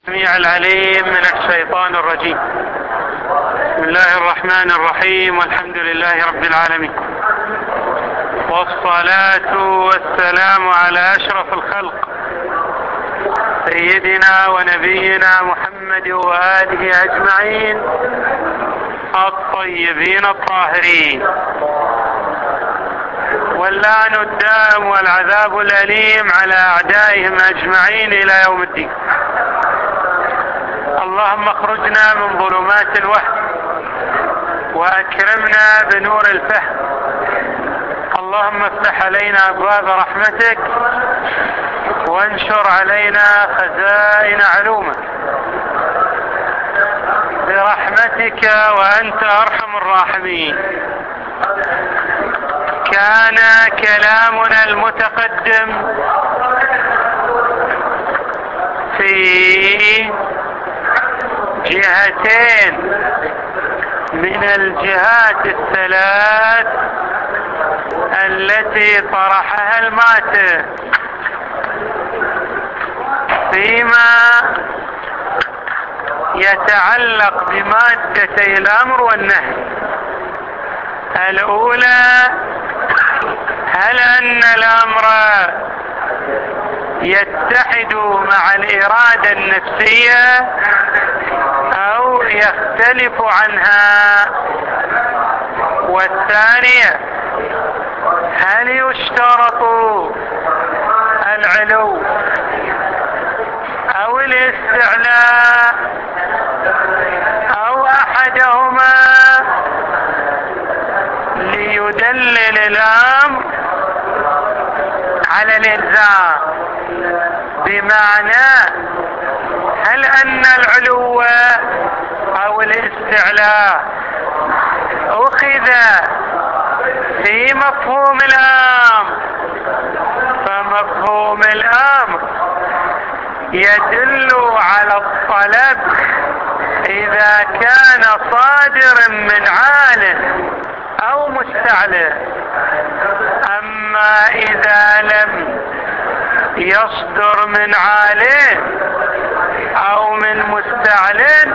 السميع العليم من الشيطان الرجيم. بسم الله الرحمن الرحيم، والحمد لله رب العالمين، والصلاة والسلام على أشرف الخلق سيدنا ونبينا محمد وآله أجمعين الطيبين الطاهرين، واللعن الدائم والعذاب الأليم على أعدائهم أجمعين إلى يوم الدين. اللهم اخرجنا من ظلمات الوهم وأكرمنا بنور الفهم. اللهم افتح علينا أبواب رحمتك وانشر علينا خزائن علومك برحمتك وأنت أرحم الراحمين. كان كلامنا المتقدم في جهتين من الجهات الثلاث التي طرحها الماتر فيما يتعلق بمادتي الأمر والنهي. الأولى، هل أن الأمر يتحد مع الإرادة النفسية أو يختلف عنها؟ والثانية، هل يشترط العلو أو الاستعلاء أو أحدهما ليدلل الأمر على الإلزام؟ بمعنى، هل أن العلو أو الاستعلاء أخذ في مفهوم الأمر، فمفهوم الأمر يدل على الطلب إذا كان صادر من عالم أو مستعلى. أما إذا لم يصدر من عالم أو من مستعلن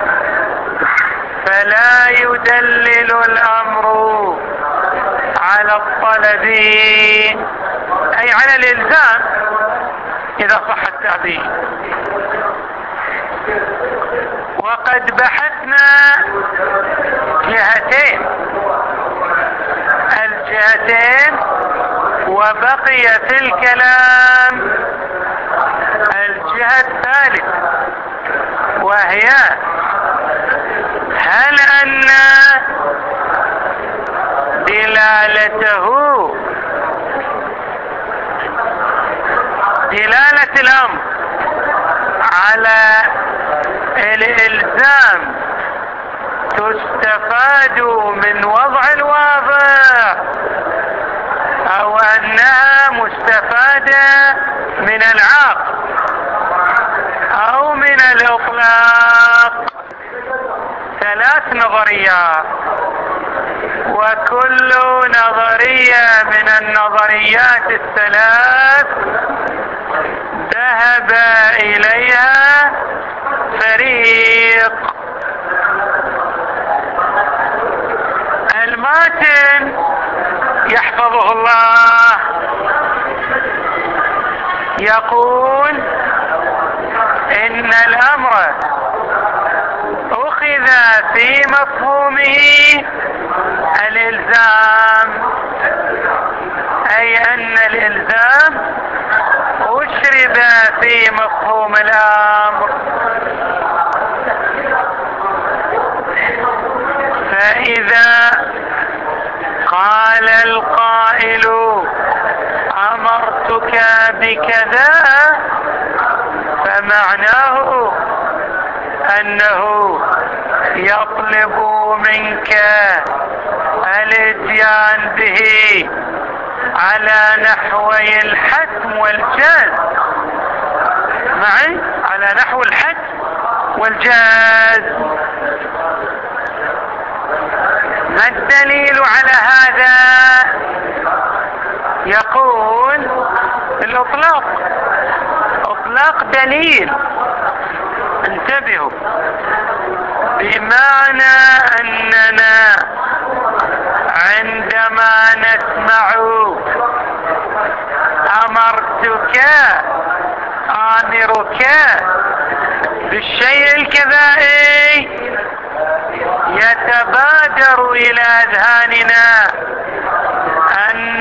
فلا يدلل الأمر على الطلب أي على الإلزام إذا صح التعبير. وقد بحثنا الجهتين وبقي في الكلام الجهة الثالثة، وهي هل أن دلالة الأمر على الإلزام تستفاد من وضع الواضع أو أنها مستفادة من العقل أو من الإطلاق؟ ثلاث نظريات، وكل نظرية من النظريات الثلاث ذهب إليها فريق. الماتن يحفظه الله يقول إن الأمر أخذ في مفهومه الإلزام، أي أن الإلزام أشرب في مفهوم الأمر. فإذا قال القائل أمرتك بكذا فمعناه أنه يطلب منك الاتيان به على نحوي الحتم والجاز، معي على نحو الحتم والجاز. ما الدليل على هذا؟ يقول الإطلاق دليل. انتبه انتبهوا، بمعنى أننا عندما نسمع أمرتك آمرك بالشيء الكذائي يتبادر إلى أذهاننا أن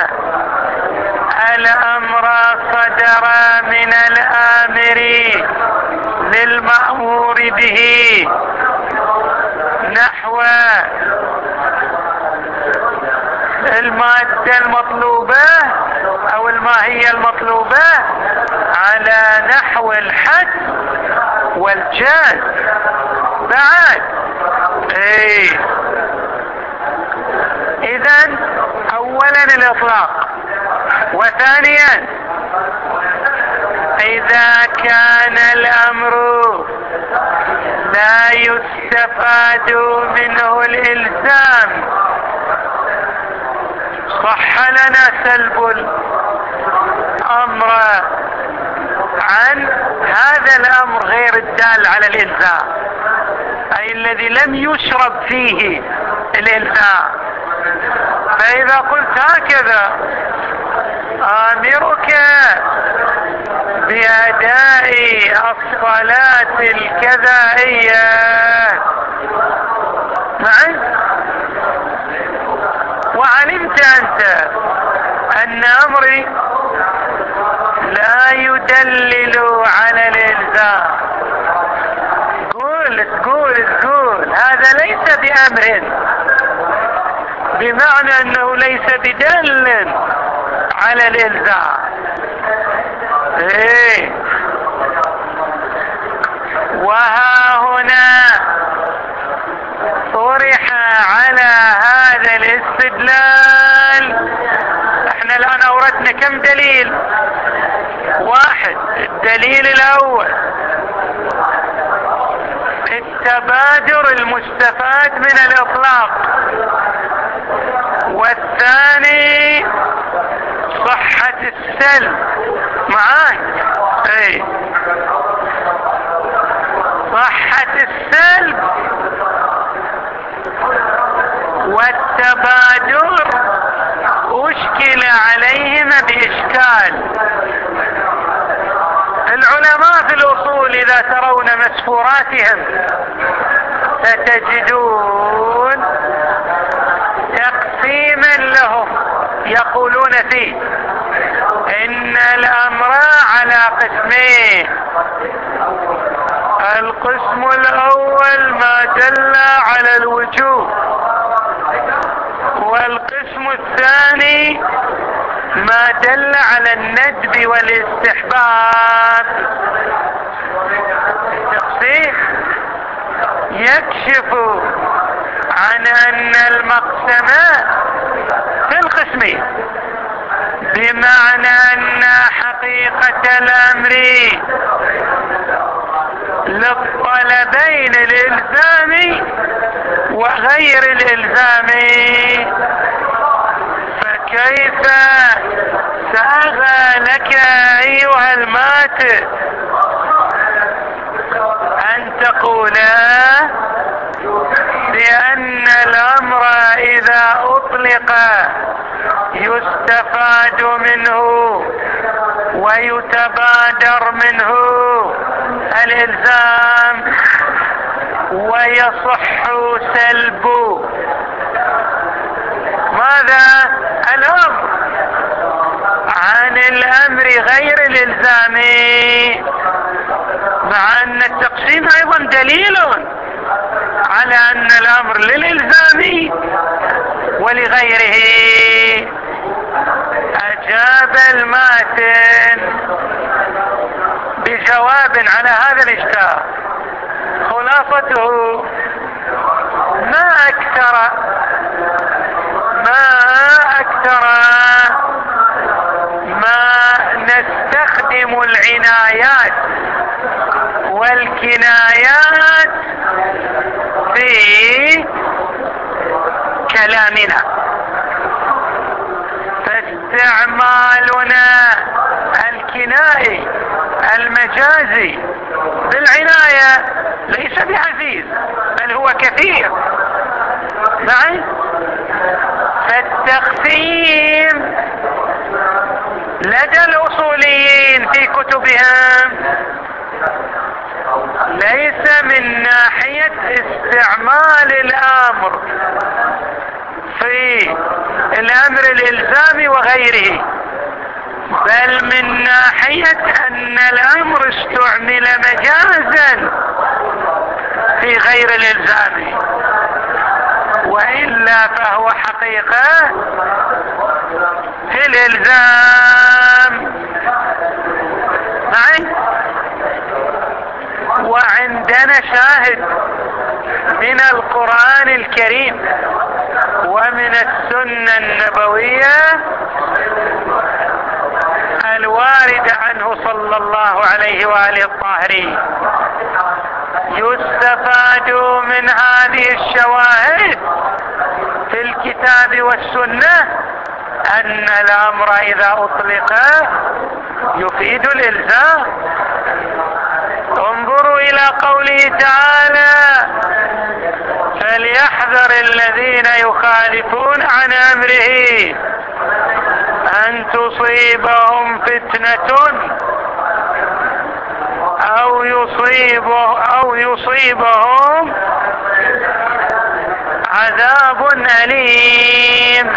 الأمر صدر من الآمر للمأمور به، نحو المادة المطلوبة أو الماهية المطلوبة على نحو الحد والجاد. بعد إذن أولا الإطلاق، وثانيا إذا كان الأمر لا يستفاد منه الإلزام صح لنا سلب الأمر عن هذا الأمر غير الدال على الإلزام، أي الذي لم يشرب فيه الإلزام. فإذا قلت هكذا آمرك بأداء الصلاة الكذائية معي، وعلمت أنت أن أمري لا يدلل على الإلزام، تقول هذا ليس بأمر، بمعنى أنه ليس بدل على الإلزام. وها هنا طرح على هذا الاستدلال، احنا الآن أوردنا كم دليل؟ واحد. الدليل الأول التبادر المستفاد من الإطلاق، والثاني صحة السلب. معاك؟ صحة السلب والتبادر أشكل عليهما بإشكال. العلماء في الأصول إذا ترون مسفوراتهم ستجدون تقسيما لهم يقولون فيه إن الأمر على قسمين: القسم الأول ما دل على الوجوب، والقسم الثاني ما دل على الندب والاستحباب. التقسيم يكشف عن أن المقسم في القسمين، بمعنى أن حقيقة الأمر للطلبين الإلزامي وغير الإلزامي. فكيف سأغى لك أيها الماتر أن تقول بأن الأمر إذا أطلق يستفاد منه ويتبادر منه الإلزام ويصح سلبه؟ ماذا الأمر عن الأمر غير الإلزامي، مع أن التقسيم أيضا دليل على أن الأمر للإلزامي ولغيره. أجاب الماتن بجواب على هذا الإشكال، خلاصته: ما أكثر ما نستخدم العنايات والكنايات في كلامنا، فاستعمالنا الكنائي المجازي بالعناية عزيز بل هو كثير. معي؟ فالتقسيم لدى الأصوليين في كتبهم ليس من ناحية استعمال الأمر في الأمر الإلزامي وغيره، بل من ناحية أن الأمر استعمل مجازا في غير الإلزامي، وإلا فهو حقيقة في الإلزام. معي؟ وعندنا شاهد من القرآن الكريم ومن السنة النبوية الوارد عنه صلى الله عليه وآله الطاهرين. يستفاد من هذه الشواهد في الكتاب والسنة أن الأمر إذا أطلق يفيد الإلزام. انظروا إلى قوله تعالى: فليحذر الذين يخالفون عن أمره أن تصيبهم فتنة أو يصيبهم عذاب أليم.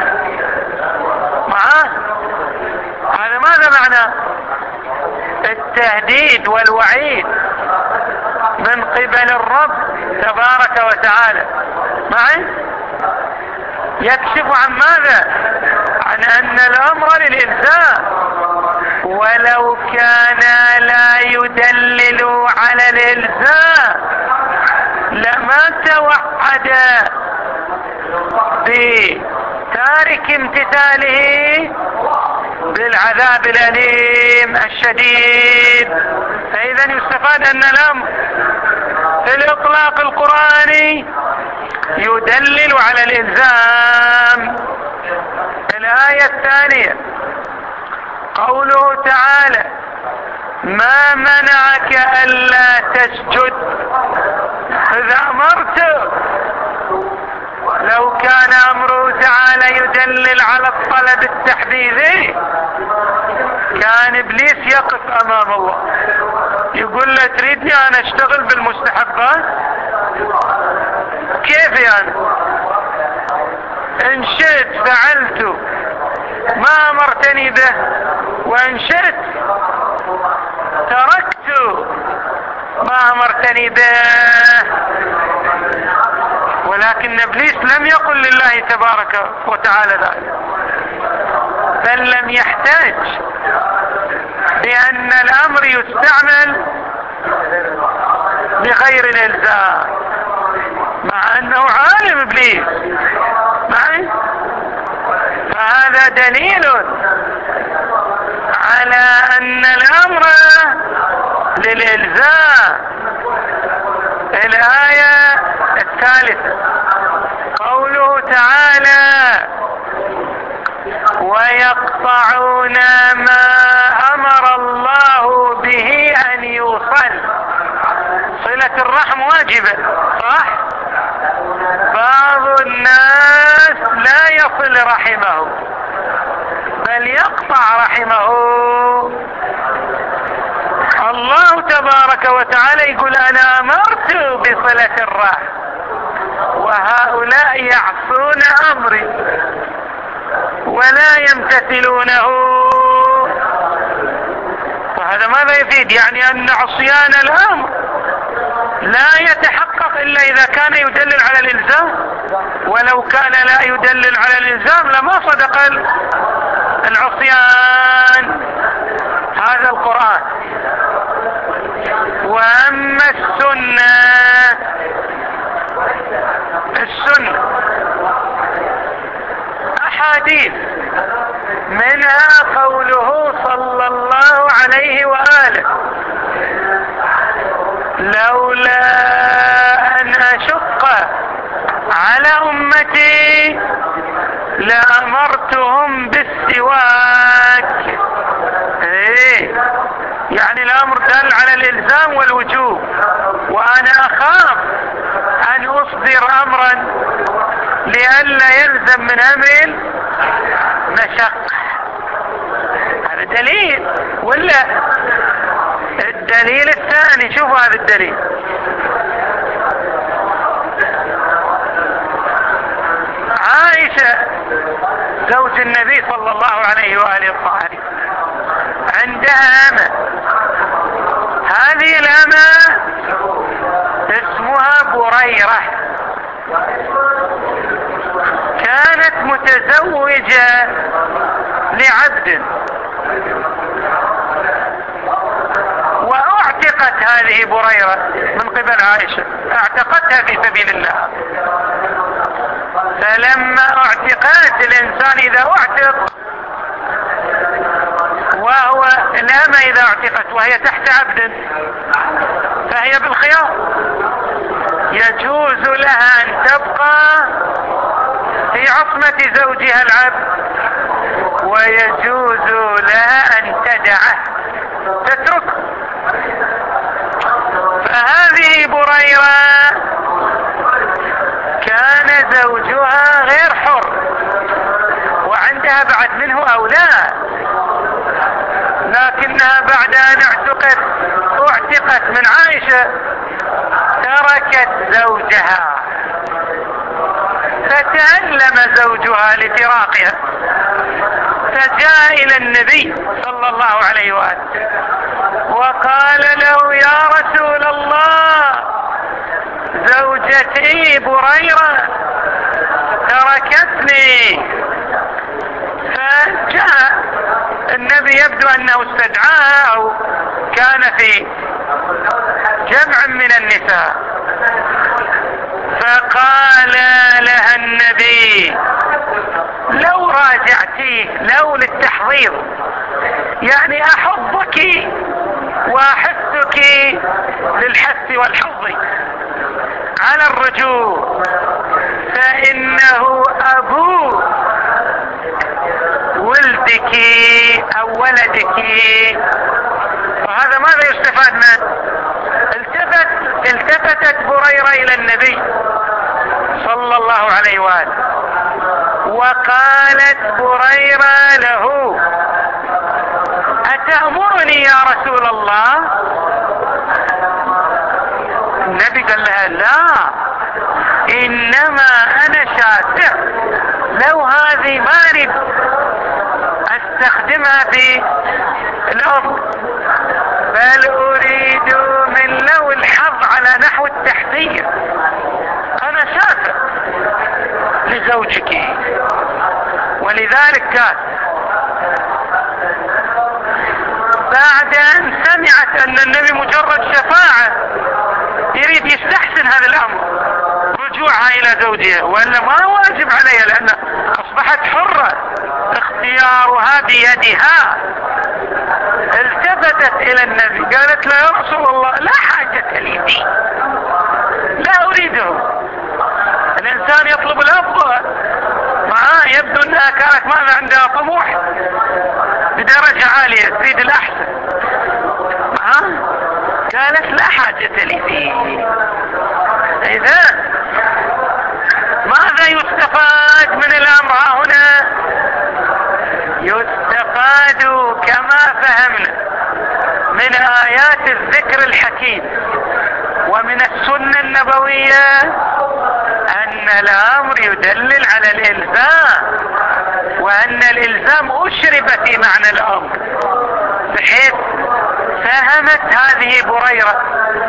هذا ماذا معنى؟ التهديد والوعيد من قبل الرب تبارك وتعالى. معي؟ يكشف عن ماذا؟ عن أن الأمر للإلزام، ولو كان لا يدلل على الإلزام لما توعد بتارك امتثاله بالعذاب الأليم الشديد. فإذا يستفاد أن الأمر في الإطلاق القرآني يدلل على الإلزام. الآية الثانية قوله تعالى: ما منعك ألا تسجد إذا أمرت. لو كان أمره تعالى يدلل على الطلب التحديثي كان إبليس يقف أمام الله يقول له: تريدني أنا أشتغل بالمستحبات؟ كيف يعني؟ إن شئت فعلت ما أمرتني به، وإن شئت تركت ما أمرتني به. ولكن إبليس لم يقل لله تبارك وتعالى ذلك، بل لم يحتاج بأن الأمر يستعمل بغير الإلزام، مع أنه عالم إبليس. معي؟ فهذا دليل على أن الأمر للإلزام. الآية الثالثة قوله تعالى: ويقطعون ما أمر الله به أن يوصل. صلة الرحم واجبة، صح؟ بعض الناس لا يصل رحمه بل يقطع رحمه. الله تبارك وتعالى يقول: أنا أمرت بصلة الرحم، وهؤلاء يعصون أمري ولا يمتثلونه. فهذا ماذا يفيد؟ يعني أن عصيان الأمر لا يتحقق إلا إذا كان يدلل على الإلزام، ولو كان لا يدلل على الإلزام لما صدق العصيان. هذا القرآن. وأما السنة أحاديث، منها قوله صلى الله عليه وآله: لولا أن أشق على أمتي لأمرتهم بالسواك. يعني الأمر دل على الإلزام والوجوب، وأنا أخاف أصدر أمرا لئلا يلزم من أمر مشقة. هذا دليل. ولا الدليل الثاني، شوفوا هذا الدليل. عائشة زوج النبي صلى الله عليه وآله وصحبه عندها أمة. هذه الأمة اسمها بريرة، كانت متزوجة لعبد، واعتقت هذه بريرة من قبل عائشة، اعتقتها في سبيل الله. فلما اعتقت، الانسان اذا اعتق، وهو الأمة اذا اعتقت وهي تحت عبد فهي بالخيار، يجوز لها ان تبقى في عصمة زوجها العبد، ويجوز لها ان تدعه تتركه. فهذه بريرة كان زوجها غير حر وعندها بعد منه أولاد، لكنها بعد أن اعتقت من عائشة تركت زوجها، فتألم زوجها لفراقها، فجاء إلى النبي صلى الله عليه وآله وقال له: يا رسول الله، زوجتي بريرة تركتني. فجاء النبي، يبدو أنه استدعاها أو كان في جمع من النساء، فقال لها النبي: لو راجعتيه، لو للتحضيض، يعني أحضك وأحثك للحث والحظ على الرجوع، فإنه أبو ولدك أو ولدك. وهذا ماذا يستفاد منه؟ التفتت بريرة إلى النبي صلى الله عليه وآله وقالت بريرة له: أتأمرني يا رسول الله؟ النبي قال لها: لا، إنما أنا شاسع، لو هذه ما أريد أستخدمها في الأرض، بل أريد من لو الحظ على نحو التحذير، أنا شاسع لزوجك. ولذلك كان بعد أن سمعت أن النبي مجرد شفاعة يريد يستحسن هذا الأمر، رجوعها إلى زوجها، ولا ما واجب عليها لأن أصبحت حرة، اختيارها بيدها. التفتت إلى النبي قالت له: يا رسول الله، لا حاجة لي فيه، لا أريده. الإنسان يطلب الأفضل، يبدو أنها كانت ماذا عندها طموح بدرجة عالية، تريد الأحسن. قالت: لا حاجة لي فيه. إذا ماذا يستفاد من الأمر هنا؟ يستفاد كما فهمنا من آيات الذكر الحكيم ومن السنة النبوية أن الأمر يدلل على الإلزام، وأن الإلزام أشرب في معنى الأمر، بحيث فهمت هذه بريرة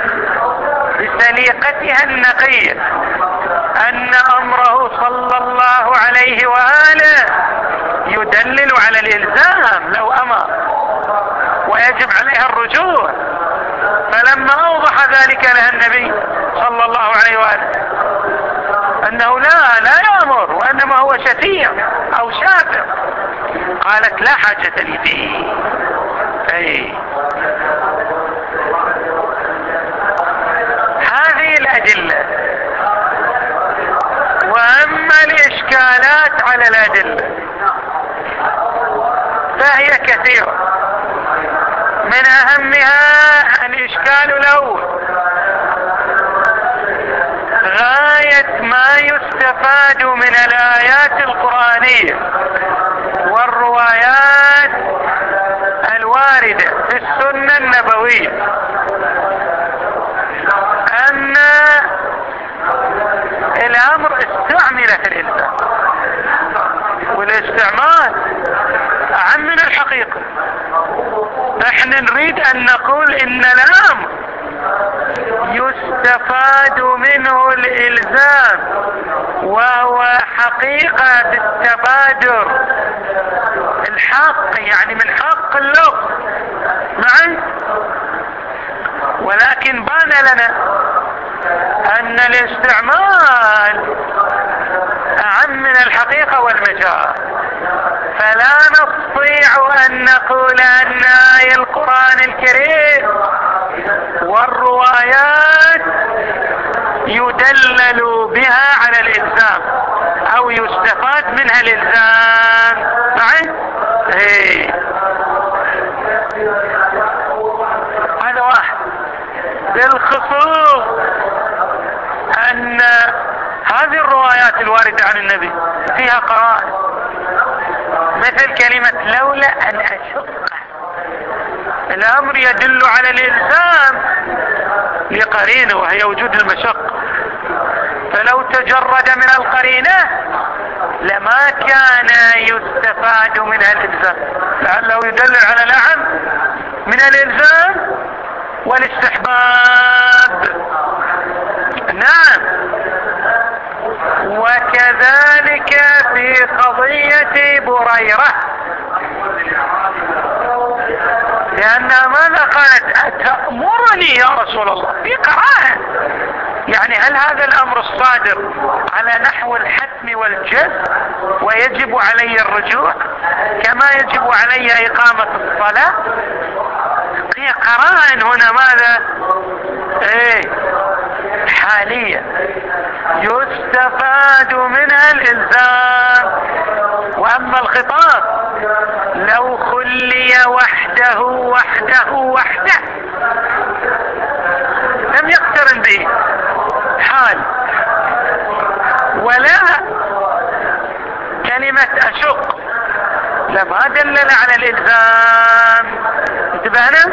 بسليقتها النقية أن أمره صلى الله عليه وآله يدلل على الإلزام لو أمر، ويجب عليها الرجوع. فلما أوضح ذلك لها النبي صلى الله عليه وآله أنه لا يأمر، وأنما هو شفيع أو شافع، قالت: لا حاجة لي فيه. هذه الأدلة. وأما الإشكالات على الأدلة فهي كثيرة، من أهمها الإشكال الأول غاية ما يستفاد من الآيات القرآنية والروايات الواردة في السنة النبوية أن الأمر استعمل في الإنسان، والاستعمال أهم من الحقيقة. احنا نريد أن نقول إن الأمر يستفاد منه الإلزام، وهو حقيقة بالتبادر الحق، يعني من حق اللفظ معي. ولكن بان لنا أن الاستعمال أهم من الحقيقة والمجال، فلا نستطيع أن نقول أن آية القرآن الكريم والروايات يدلل بها على الإلزام أو يستفاد منها الإلزام معي. هذا واحد. بالخصوص أن هذه الروايات الواردة عن النبي فيها قرائن، مثل كلمة لولا أن أشق. الأمر يدل على الإلزام لقرينه وهي وجود المشقة، فلو تجرد من القرينة لما كان يستفاد منها الإلزام، لعله يدل على الأعم من الإلزام والاستحباب. نعم. وكذلك في قضية بريرة، لأنها ماذا قالت؟ أتأمرني يا رسول الله؟ في قرائن. يعني هل هذا الأمر الصادر على نحو الحتم والجزم ويجب علي الرجوع كما يجب علي إقامة الصلاة؟ في قرائن هنا ماذا حاليا يستفاد منها الإلزام. وأما الخطاب لو خلي وحده لم يقترن به حال، ولا كلمة أشق لما دلل على الإلزام. انتبهنا؟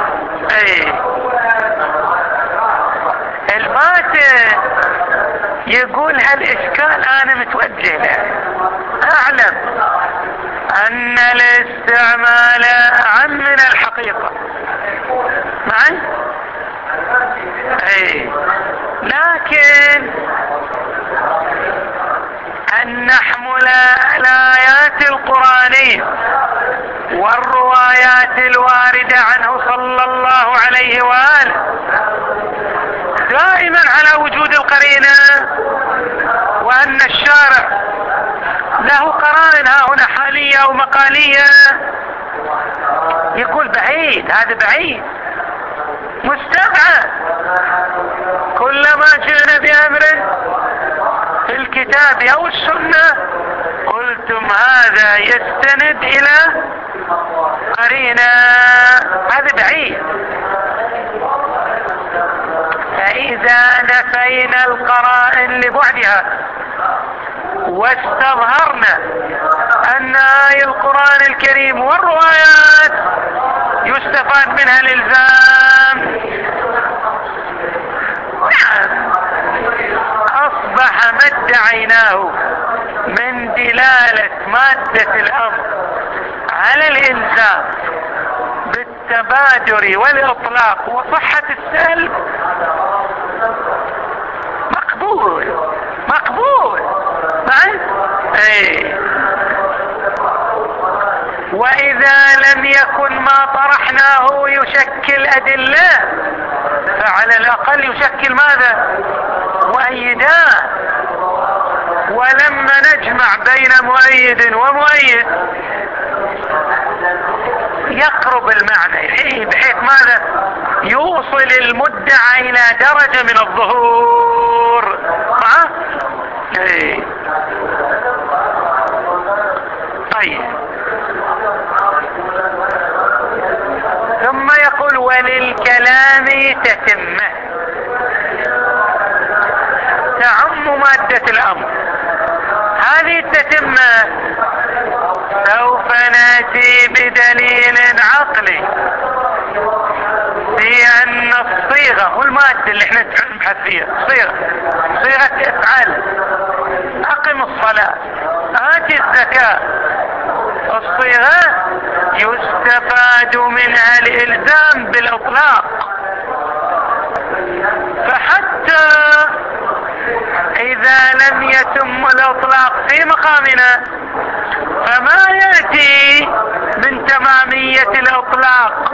الباطن يقول هالإشكال أنا متوجه له، أعلم أن الاستعمال أعم من الحقيقة معي. لكن أن نحمل الآيات القرآنية والروايات الواردة عنه صلى الله عليه وآله دائما على وجود القرينة، وأن الشارع له قرائن هنا حالية أو مقالية، يقول بعيد، هذا بعيد مستبعد. كلما جئنا بأمر في الكتاب أو السنة قلتم هذا يستند إلى قرينة، هذا بعيد. فإذا نفينا القرائن لبعدها واستظهرنا أن آية القرآن الكريم والروايات يستفاد منها الإلزام، أصبح ما ادعيناه من دلالة مادة الأمر على الإلزام بالتبادر والإطلاق وصحة السلب مقبول معي. وإذا لم يكن ما طرحناه يشكل أدلة فعلى الأقل يشكل ماذا؟ مؤيدات. ولما نجمع بين مؤيد ومؤيد يقرب المعنى بحيث ماذا؟ يوصل المدعى إلى درجة من الظهور. طيب، ثم يقول وللكلام تتمه، تعم مادة مادة الامر. هذه التتمة سوف ناتي بدليل عقلي في ان الصيغة والمادة اللي احنا نبحث فيها صيغة افعل، اقم الصلاة، اتي الزكاة، الصيغة يستفاد منها الالزام بالاطلاق. فحتى اذا لم يتم الاطلاق في مقامنا فما يأتي من تمامية الاطلاق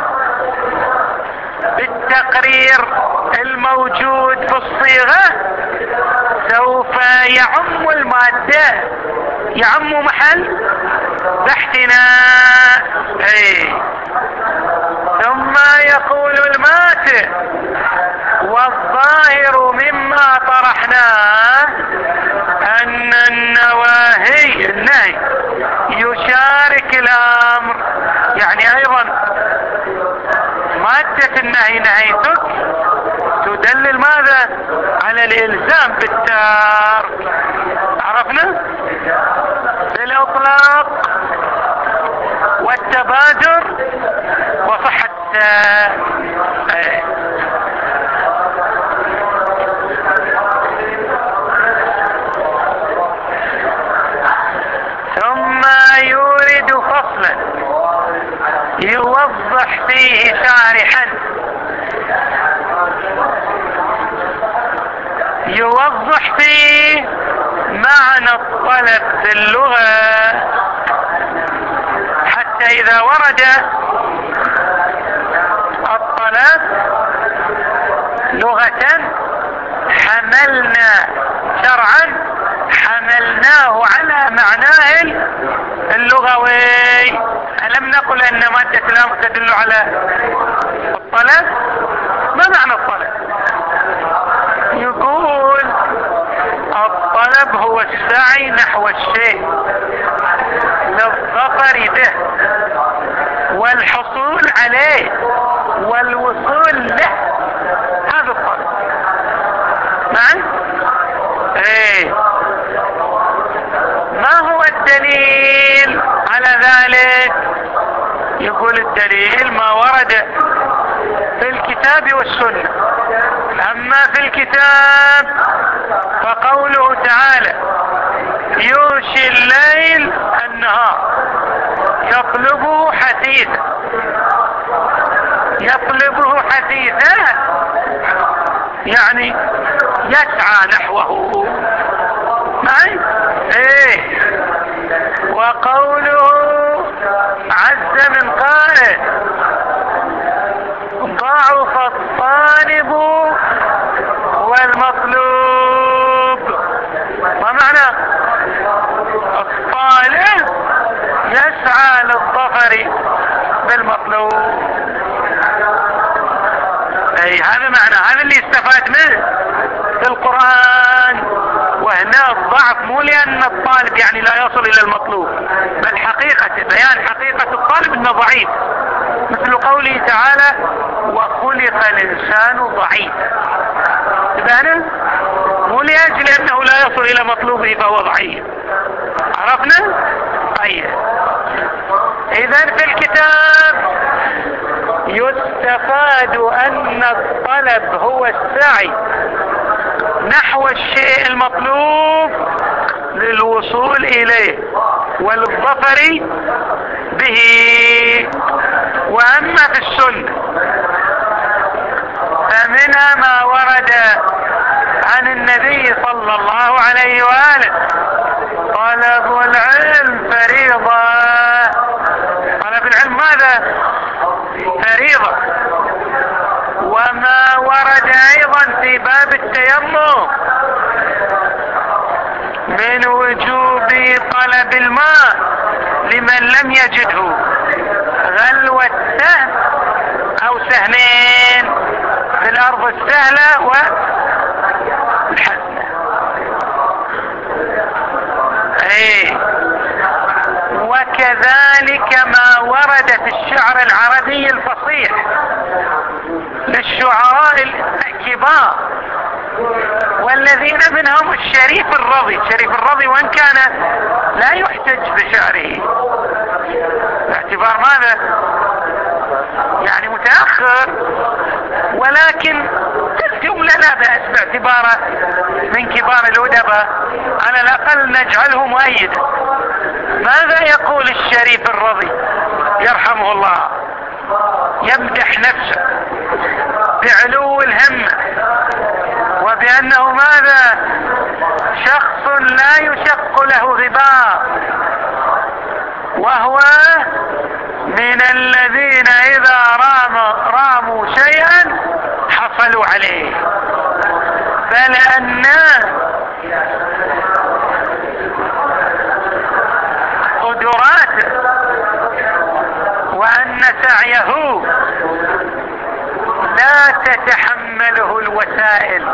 بالتقرير الموجود في الصيغة سوف يعم المادة، يعم محل بحثنا. ثم يقول الماتع: والظاهر مما طرحناه ان النهي يشارك الامر. يعني ايضا مادة النهي نهيتك تدلل ماذا؟ على الالزام بالترك. عرفنا بالاطلاق والتبادر وصحة ثم يورد فصلا يوضح فيه شارحا، يوضح فيه معنى الطلب في اللغة، حتى إذا ورد الطلب لغة حملنا شرعا حملناه على معناه اللغوي. ألم نقل أن مادة الأمر تدل على الطلب؟ ما معنى الطلب؟ يقول الطلب هو السعي نحو الشيء للظفر به والحصول عليه والوصول له. هذا الطلب. معي؟ ما هو الدليل على ذلك؟ يقول الدليل ما ورد في الكتاب والسنة. اما في الكتاب فقوله تعالى: يغشي الليل النهار يطلبه حثيثا. يطلبه حثيثا يعني يسعى نحوه. معي؟ وقوله عز من قائل: ضعف الطالب والمطلوب. ما معنى الطالب؟ يسعى للظفر بالمطلوب. هذا معنى، هذا اللي استفاد منه في القرآن. وهنا الضعف مو لأن الطالب يعني لا يصل إلى المطلوب، بل حقيقة بيان حقيقة الطالب إنه ضعيف، مثل قوله تعالى: وخلق الإنسان ضعيفا. تبانا مو لأجل أنه لا يصل إلى مطلوبه فهو ضعيف. عرفنا؟ طيب، إذن في الكتاب يستفاد أن الطلب هو السعي نحو الشيء المطلوب للوصول إليه وللظفر به. وأما في السنة فمنها ما ورد عن النبي صلى الله عليه وآله: طلب العلم فريضة. طلب العلم ماذا؟ فريضة. وما ورد ايضا في باب التيمم من وجوب طلب الماء لمن لم يجده غلوة سهم او سهمين في الارض السهلة والحسنة. وكذلك ما ورد في الشعر العربي الفصيح للشعراء الكبار والذين الذين منهم الشريف الرضي. الشريف الرضي وان كان لا يحتج بشعره باعتبار ماذا؟ يعني متأخر، ولكن الجملة لا بأس باعتباره من كبار الأدباء، على الأقل نجعله مؤيدا. ماذا يقول الشريف الرضي يرحمه الله؟ يمدح نفسه بعلو الهمة، وبأنه ماذا؟ شخص لا يشق له غبار، وهو من الذين إذا راموا شيئا حصلوا عليه، بل أن قدراته وأن سعيه لا تتحمله الوسائل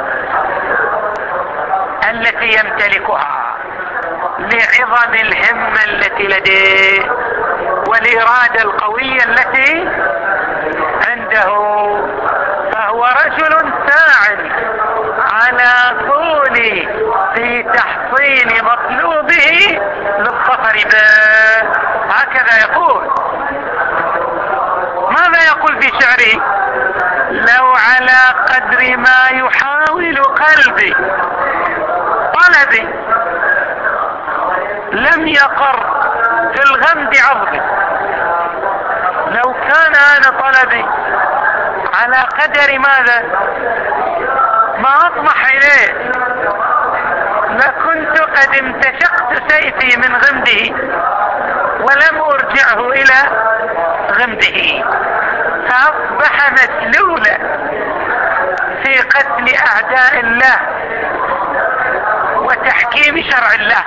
التي يمتلكها لعظم الهمة التي لديه والإرادة القوية التي عنده. فهو رجل ساع على طول في تحصيل مطلوبه للظفر به، هكذا يقول. ماذا يقول في شعره؟ لو على قدر ما يحاول قلبي طلبي لم يقر في الغمد عظمي. لو كان أنا طلبي على قدر ماذا ما أطمح إليه لكنت قد امتشقت سيفي من غمده ولم أرجعه إلى غمده، فأصبح مسلولا في قتل أعداء الله وتحكيم شرع الله.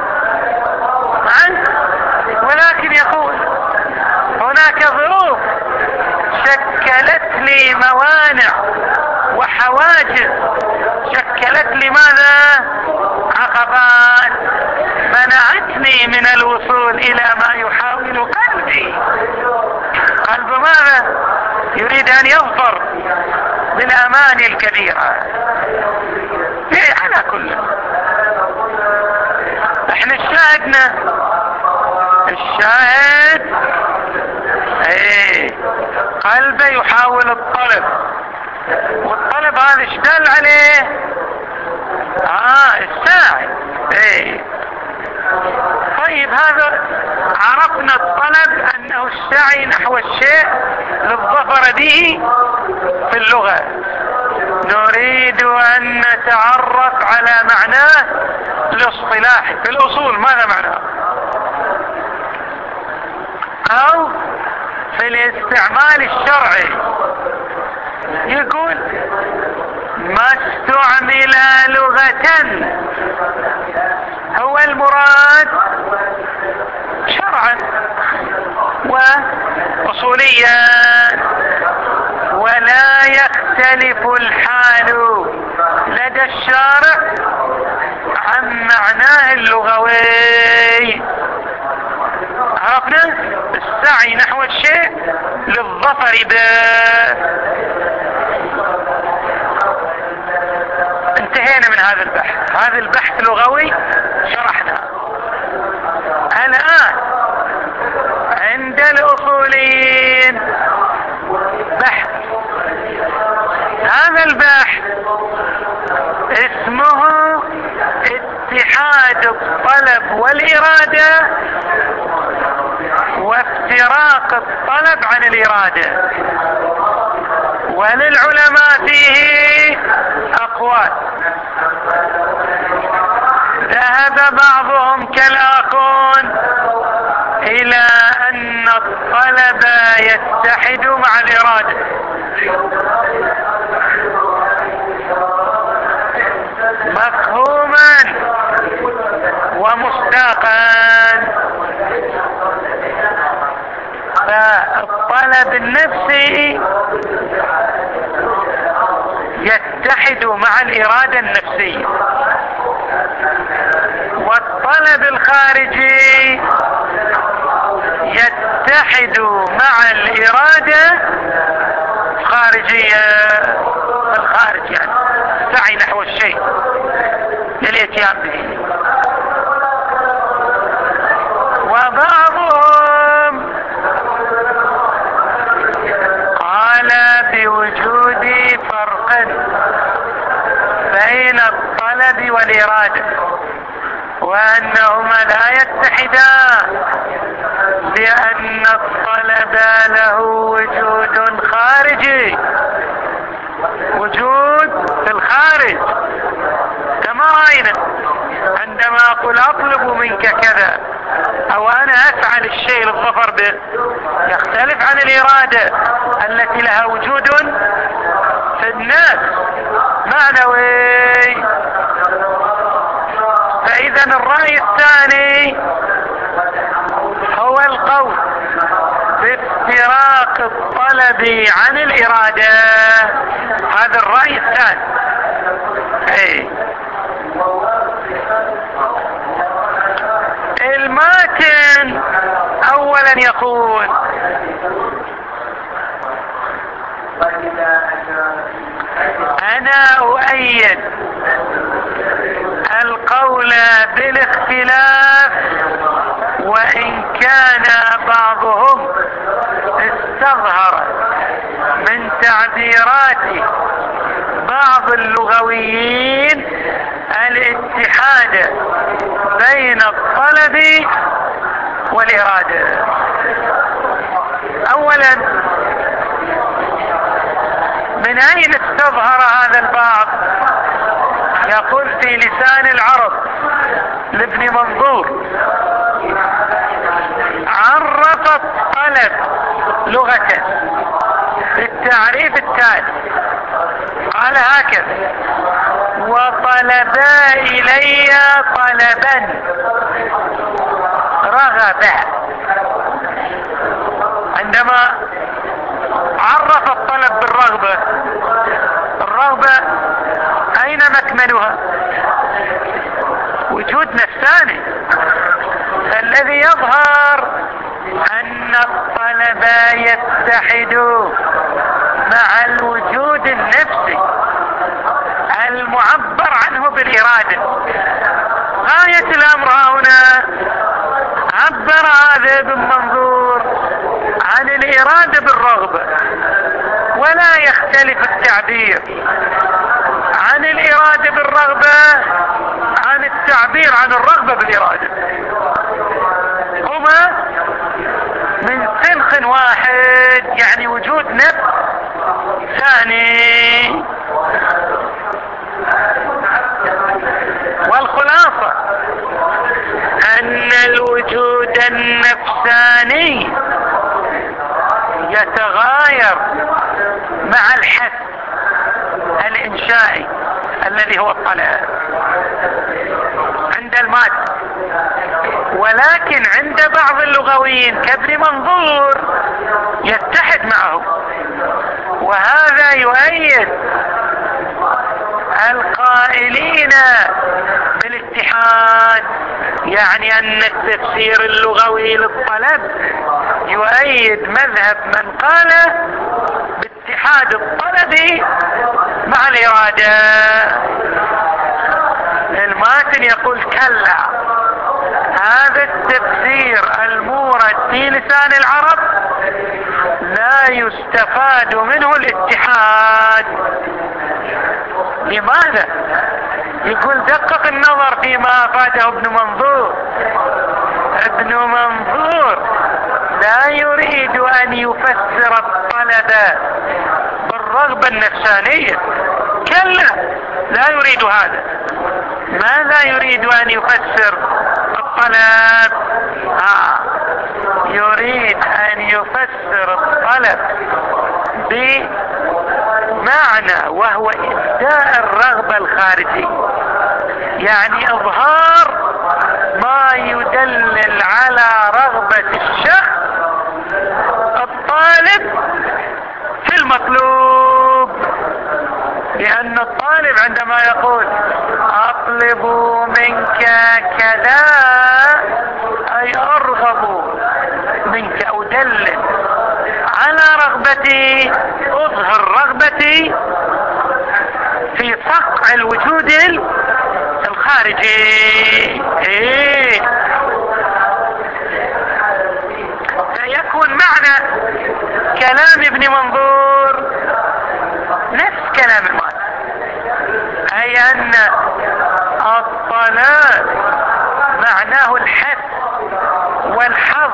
ولكن يقول هناك ظروف شكلت لي موانع وحواجز، شكلت لي ماذا؟ عقبات منعتني من الوصول إلى ما يحاول قلبي. قلب ماذا؟ يريد أن يظفر بالأمان الكبيرة. على كل احنا الشاهد قلبه يحاول الطلب، والطلب هذا اشتغل عليه الساعي. طيب هذا عرفنا الطلب انه السعي نحو الشيء للظفر به في اللغة. نريد ان نتعرف على معناه الاصطلاحي في الاصول. ماذا معناه؟ او في الاستعمال الشرعي يقول ما استعمل لغة هو المراد شرعا واصوليا، ولا يختلف الحال لدى الشارع عن معناه اللغوي. عرفنا السعي نحو الشيء للظفر به. انتهينا من هذا البحث. هذا البحث لغوي شرحنا. الآن عند الأصوليين بحث. هذا البحث اسمه اتحاد الطلب والإرادة وافتراق الطلب عن الإرادة. وللعلماء فيه أقوال. ذهب بعضهم كالآخون إلى أن الطلب يتحد مع الإرادة، مفهوما ومستاقا. فالطلب النفسي يتحد مع الإرادة النفسية، والطلب الخارجي يتحد مع الإرادة الخارجية. الخارج يعني سعي نحو الشيء. للاتيان به. وبعضهم قال بوجود فرق بين الطلب والإرادة، وأنهما لا يتحدان، لأن الطلب له وجود خارجي، وجود في الخارج، كما رأينا عندما أقول أطلب منك كذا أو أنا أسعى للشيء للظفر به، يختلف عن الإرادة التي لها وجود في النفس معنوي. فإذا الرأي الثاني هو القول بافتراق الطلب عن الإرادة، هذا الرأي الثاني. الماتن أولا يقول أنا أؤيد القول بالاختلاف، وإن كان بعضهم استظهر من تعبيرات بعض اللغويين الاتحاد بين الطلب والإرادة. أولا، من أين استظهر هذا البعض؟ يقول في لسان العرب لابن منظور، عرف الطلب لغة بالتعريف التالي، قال هكذا: وطلبا إلي طلبا رغبا. عندما عرف الطلب بالرغبة، الرغبة أين مكمنها؟ وجود نفساني. فالذي يظهر أن الطلب يتحد مع الوجود النفسي المعبر عنه بالإرادة. غاية الأمر هنا عبر هذا ابن منظور عن الإرادة بالرغبة، ولا يختلف التعبير عن الإرادة بالرغبة عن التعبير عن الرغبة بالإرادة. هما من سلخ واحد، يعني وجود نفس ثاني. والخلاصة أن الوجود النفساني يتغاير مع الحس الإنشائي الذي هو الطلب عند المادة، ولكن عند بعض اللغويين كابن منظور يتحد معه. وهذا يؤيد القائلين بالاتحاد، يعني أن التفسير اللغوي للطلب يؤيد مذهب من قال باتحاد الطلب مع الإرادة. الماتن يقول كلا، هذا التفسير المورد في لسان العرب لا يستفاد منه الاتحاد. لماذا؟ يقول دقق النظر فيما أفاده ابن منظور. ابن منظور لا يريد أن يفسر الطلب بالرغبة النفسانية، كلا، لا يريد هذا. ماذا يريد أن يفسر الطلب؟ يريد أن يفسر الطلب بمعنى وهو إبداء الرغبة الخارجية، يعني إظهار ما يدلل على رغبة الشخص الطالب في المطلوب. لأن الطالب عندما يقول أطلب منك كذا، أي أرغب منك، أدلل على رغبتي، أظهر رغبتي في صقع الوجود الخارجي. الخارجي. ايه فيكون معنى كلام ابن منظور نفس كلام المالك، اي ان الطلب معناه الحث والحظ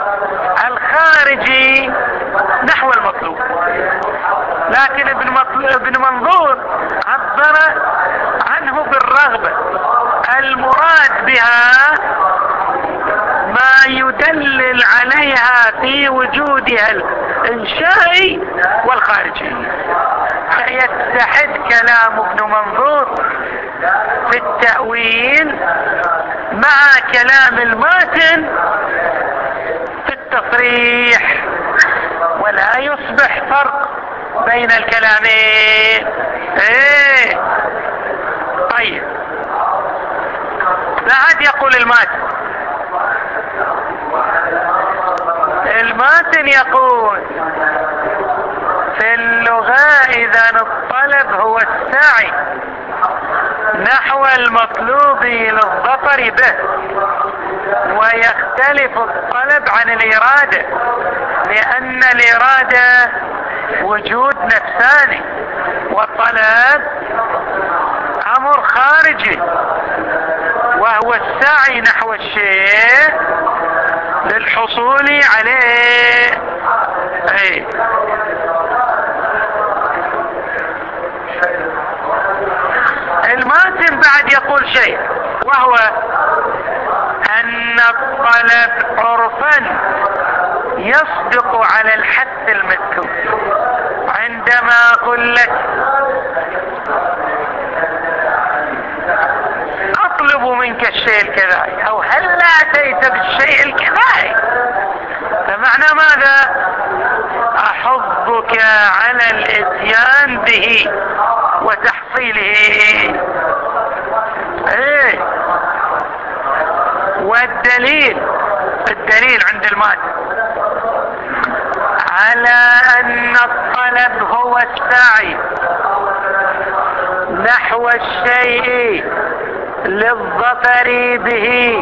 الخارجي نحو المطلوب، لكن ابن منظور عبر عنه بالرغبة، المراد بها ما يدلل عليها في وجودها الانشائي والخارجي. فيتحد كلام ابن منظور في التأويل مع كلام الماتن في التصريح، ولا يصبح فرق بين الكلامين. ايه طيب، بعد يقول الماتن يقول في اللغة إذا الطلب هو السعي نحو المطلوب للظفر به، ويختلف الطلب عن الإرادة، لأن الإرادة وجود نفساني، والطلب أمر خارجي وهو السعي نحو الشيء للحصول عليه. اي الماتن بعد يقول شيء، وهو ان الطلب عرفا يصدق على الحث المذكور. عندما اقول لك اطلب منك الشيء الكذائي، او هل اتيت بالشيء الكذائي، فمعنى ماذا؟ احضك على الاتيان به وتحصيله. ايه والدليل عند الماتن على ان الطلب هو السعي نحو الشيء للظفر به،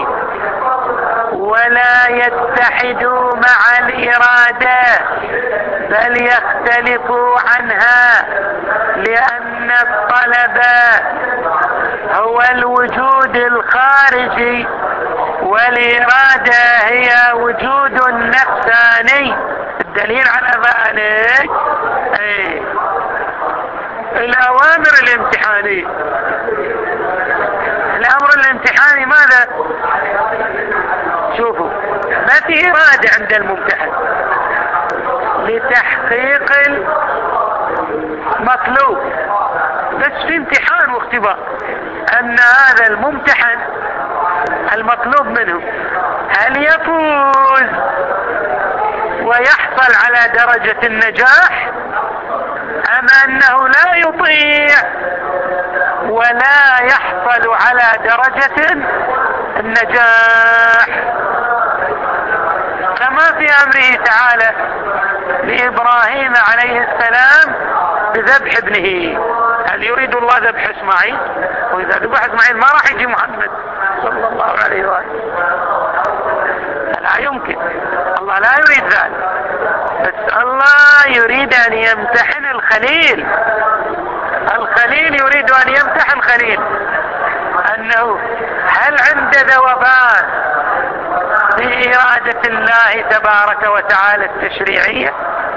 ولا يتحد مع الإرادة بل يختلف عنها، لأن الطلب هو الوجود الخارجي والإرادة هي وجود نفساني. الدليل على ذلك الأوامر الامتحانية. الأمر الامتحاني ماذا؟ شوفوا، ما في إرادة عند الممتحن لتحقيق المطلوب، بس في امتحان واختبار أن هذا الممتحن المطلوب منه هل يفوز ويحصل على درجة النجاح، أم أنه لا يطيع ولا يحصل على درجة النجاح. كما في أمره تعالى لإبراهيم عليه السلام بذبح ابنه، هل يريد الله ذبح إسماعيل؟ وإذا ذبح إسماعيل ما راح يجي محمد صلى الله عليه وآله، لا يمكن، الله لا يريد ذلك، بس الله يريد أن يمتحن الخليل يريد أن يمتحن خليل أنه هل عند ذوبان في إرادة الله تبارك وتعالى التشريعية،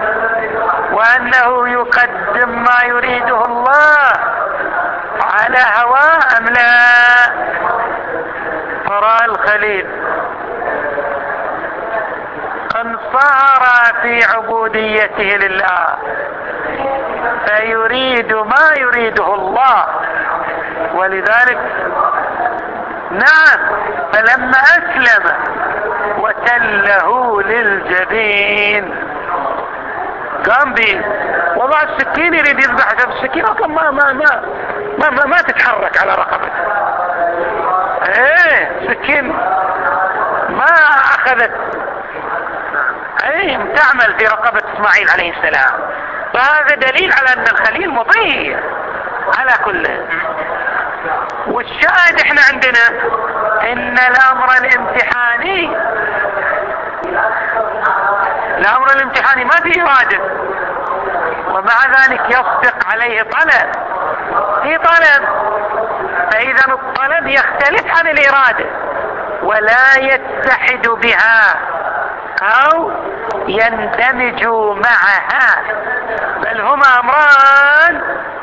وأنه يقدم ما يريده الله على هواه أم لا. فرأى الخليل انصهر في عبوديته لله، فيريد ما يريده الله، ولذلك نعم فلما أسلم وتله للجبين قام به وضع السكين يريد يذبح السكين، ما تتحرك على رقبته. سكين ما أخذت تعمل في رقبة إسماعيل عليه السلام. فهذا دليل على أن الخليل مطيع على كله. والشاهد احنا عندنا ان الامر الامتحاني ما فيه ارادة، ومع ذلك يصدق عليه طلب، في طلب، فاذا الطلب يختلف عن الارادة ولا يتحد بها او يندمج معها، بل هما امران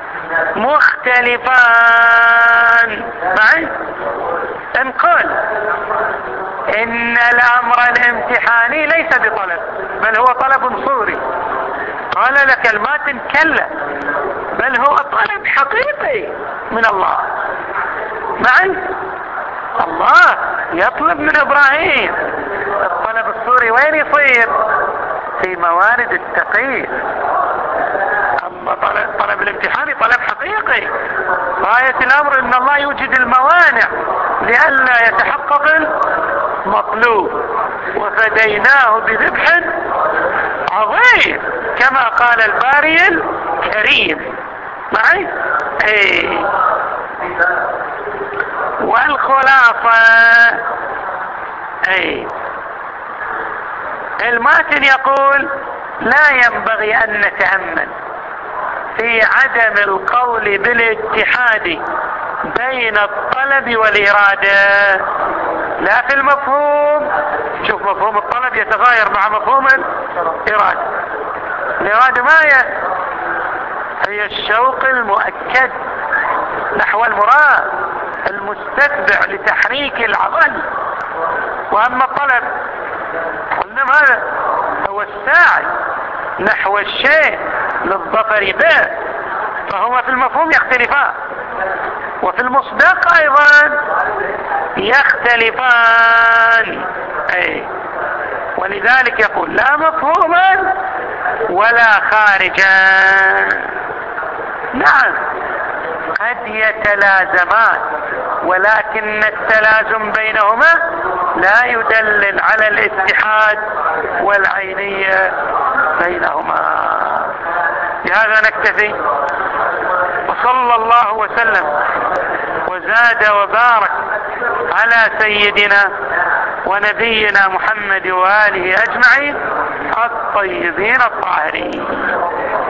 مختلفان. معي؟ نقول ان الامر الامتحاني ليس بطلب، بل هو طلب صوري، قال لك كلمات كلا، بل هو طلب حقيقي من الله. معي؟ الله يطلب من ابراهيم، الطلب الصوري وين يصير؟ في موارد التقييد. اما طلب الامتحاني طلب حقيقي، غاية الامر ان الله يوجد الموانع لئلا يتحقق المطلوب، وفديناه بذبح عظيم كما قال الباري الكريم. معي؟ ايه. والخلاصة ايه، الماتن يقول لا ينبغي ان نتأمل في عدم القول بالاتحاد بين الطلب والإرادة، لا في المفهوم. شوف مفهوم الطلب يتغاير مع مفهوم الإرادة. الإرادة ما هي الشوق المؤكد نحو المراد المستتبع لتحريك العضل، واما الطلب قلنا هذا هو الساعي نحو الشيء للظفر به، فهما في المفهوم يختلفان، وفي المصداق ايضا يختلفان. اي، ولذلك يقول لا مفهوما ولا خارجا. نعم قد يتلازمان، ولكن التلازم بينهما لا يدلل على الاتحاد والعينية بينهما. بهذا نكتفي، وصلى الله وسلم وزاد وبارك على سيدنا ونبينا محمد وآله أجمعين الطيبين الطاهرين.